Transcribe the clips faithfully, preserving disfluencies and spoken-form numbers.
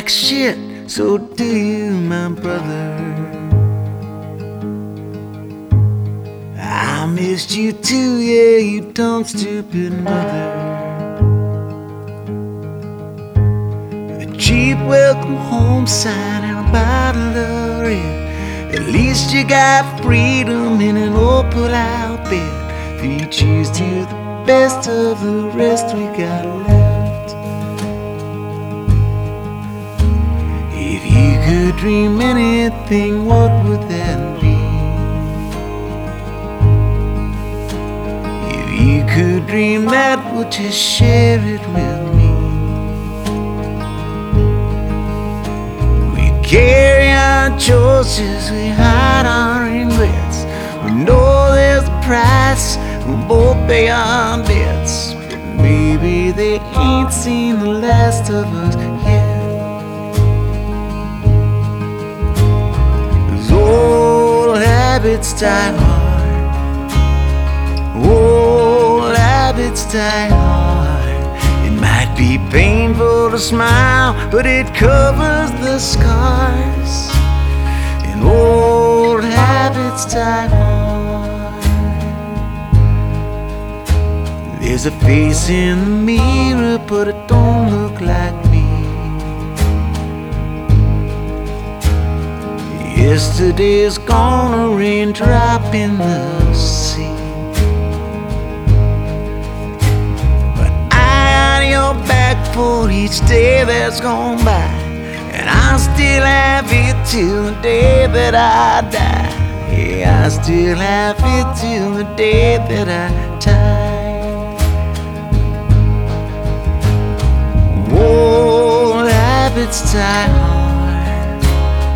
like shit, so do you, my brother. I missed you too, yeah, you dumb stupid mother. A cheap welcome home sign and a bottle of red. At least you got freedom in an old pull-out bed. If you choose to the best of the rest we got left. If you could dream anything, what would that be? If you could dream that, would you share it with me? We carry our choices, we hide our regrets. We know there's a price, we both pay our debts. But maybe they ain't seen the last of us yet. Those old habits die hard. Old habits die hard. It might be painful to smile, but it covers the scars. And old habits die hard. There's a face in the mirror, but it don't look like me. Yesterday's gone, a raindrop in the sea. But I got your back for each day that's gone by, and I still have it till the day that I die. Yeah, I still have it till the day that I die. Old habits die hard.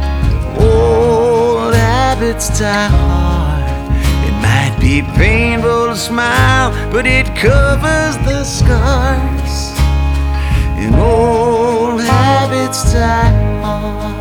Old habits die hard. It might be painful to smile, but it covers the scars. And old habits die hard.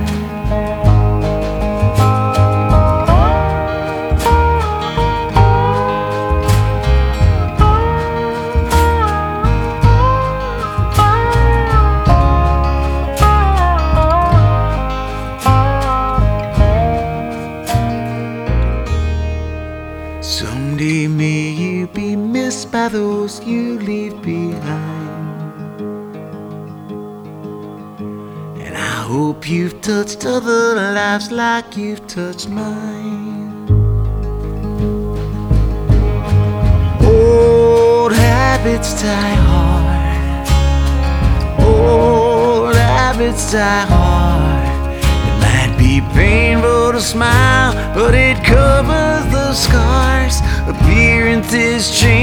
Someday may you be missed by those you leave behind. And I hope you've touched other lives like you've touched mine. Old habits die hard. Old habits die hard. It might be painful to smile, but it covers the scars. Appearances change.